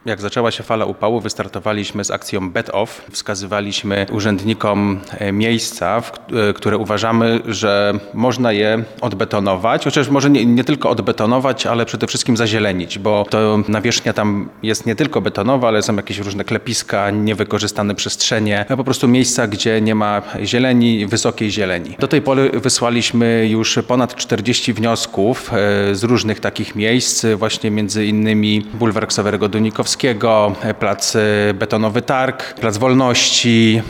Jak zaczęła się fala upału, wystartowaliśmy z akcją Bet Off. Wskazywaliśmy urzędnikom miejsca, które uważamy, że można je odbetonować. Chociaż może nie tylko odbetonować, ale przede wszystkim zazielenić, bo to nawierzchnia tam jest nie tylko betonowa, ale są jakieś różne klepiska, niewykorzystane przestrzenie, po prostu miejsca, gdzie nie ma zieleni, wysokiej zieleni. Do tej pory wysłaliśmy już ponad 40 wniosków z różnych takich miejsc, właśnie między innymi bulwar Ksawerego Dunikowskiego, plac Betonowy Targ, Plac Wolności,